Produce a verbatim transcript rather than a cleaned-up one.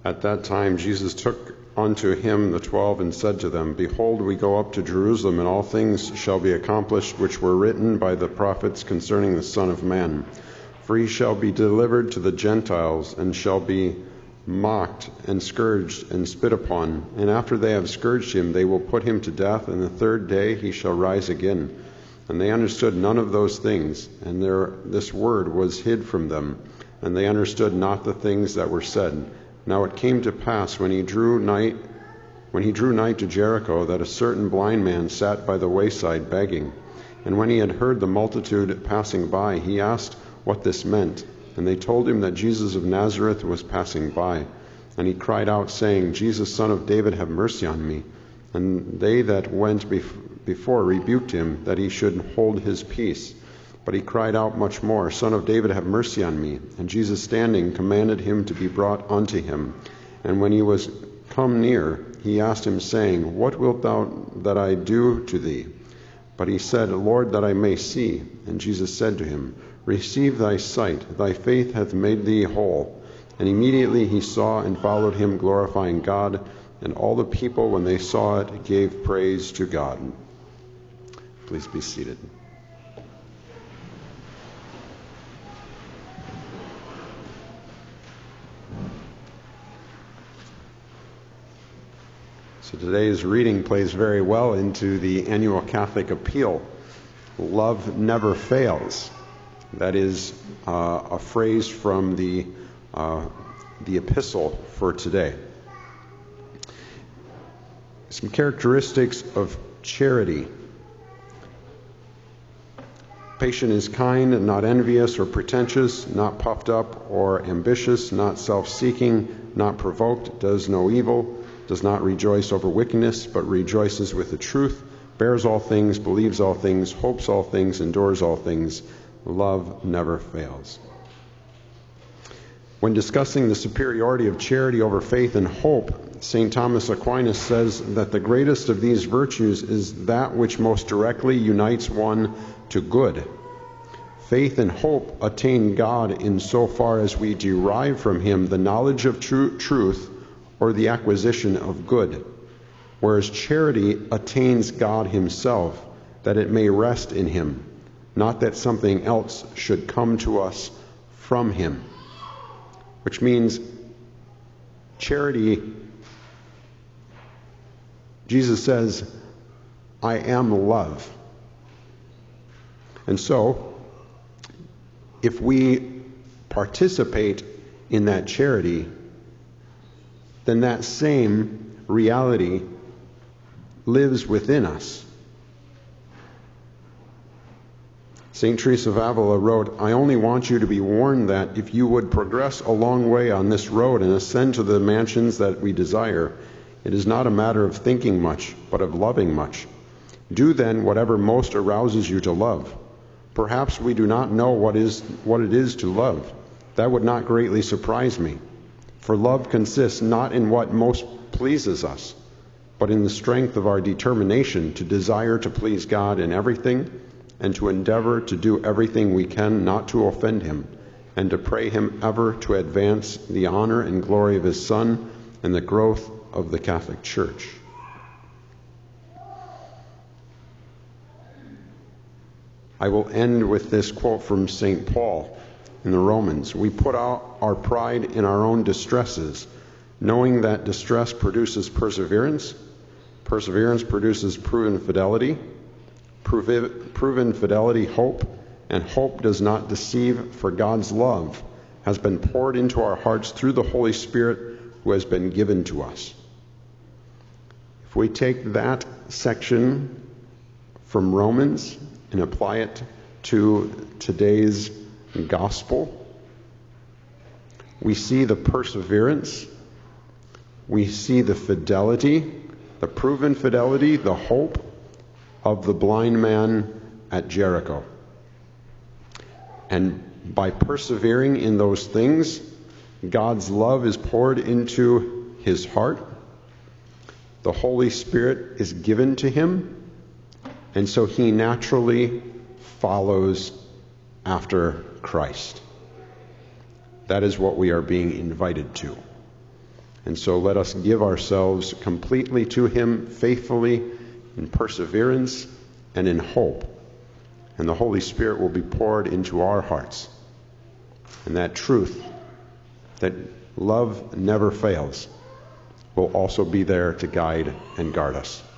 At that time Jesus took unto him the twelve, and said to them, Behold, we go up to Jerusalem, and all things shall be accomplished which were written by the prophets concerning the Son of Man. For he shall be delivered to the Gentiles, and shall be mocked, and scourged, and spit upon. And after they have scourged him, they will put him to death, and the third day he shall rise again. And they understood none of those things, and there, this word was hid from them, and they understood not the things that were said. Now it came to pass, when he drew nigh, when he drew nigh to Jericho, that a certain blind man sat by the wayside begging. And when he had heard the multitude passing by, he asked what this meant. And they told him that Jesus of Nazareth was passing by. And he cried out, saying, Jesus, Son of David, have mercy on me. And they that went bef- before rebuked him, that he should hold his peace. But he cried out much more, Son of David, have mercy on me. And Jesus, standing, commanded him to be brought unto him. And when he was come near, he asked him, saying, What wilt thou that I do to thee? But he said, Lord, that I may see. And Jesus said to him, Receive thy sight, thy faith hath made thee whole. And immediately he saw and followed him, glorifying God. And all the people, when they saw it, gave praise to God. Please be seated. So today's reading plays very well into the annual Catholic appeal, Love Never Fails. That is uh, a phrase from the, uh, the epistle for today. Some characteristics of charity. Patient is kind, not envious or pretentious, not puffed up or ambitious, not self-seeking, not provoked, does no evil, does not rejoice over wickedness, but rejoices with the truth, bears all things, believes all things, hopes all things, endures all things. Love never fails. When discussing the superiority of charity over faith and hope, Saint Thomas Aquinas says that the greatest of these virtues is that which most directly unites one to good. Faith and hope attain God in so far as we derive from him the knowledge of true truth or the acquisition of good, whereas charity attains God himself, that it may rest in him, not that something else should come to us from him. Which means charity, Jesus says, I am love. And so, if we participate in that charity, then that same reality lives within us. Saint Teresa of Avila wrote, I only want you to be warned that if you would progress a long way on this road and ascend to the mansions that we desire, it is not a matter of thinking much, but of loving much. Do then whatever most arouses you to love. Perhaps we do not know what is what it is to love. That would not greatly surprise me. For love consists not in what most pleases us, but in the strength of our determination to desire to please God in everything, and to endeavor to do everything we can not to offend him, and to pray him ever to advance the honor and glory of his Son and the growth of the Catholic Church. I will end with this quote from Saint Paul in the Romans. We put out our pride in our own distresses, knowing that distress produces perseverance, perseverance produces proven fidelity, proven fidelity hope, and hope does not deceive, for God's love has been poured into our hearts through the Holy Spirit who has been given to us. If we take that section from Romans and apply it to today's gospel, we see the perseverance, we see the fidelity, the proven fidelity, the hope of the blind man at Jericho. And by persevering in those things, God's love is poured into his heart. The Holy Spirit is given to him, and so he naturally follows after Christ. That is what we are being invited to. And so let us give ourselves completely to him, faithfully, in perseverance and in hope. And the Holy Spirit will be poured into our hearts. And that truth, that love never fails, will also be there to guide and guard us.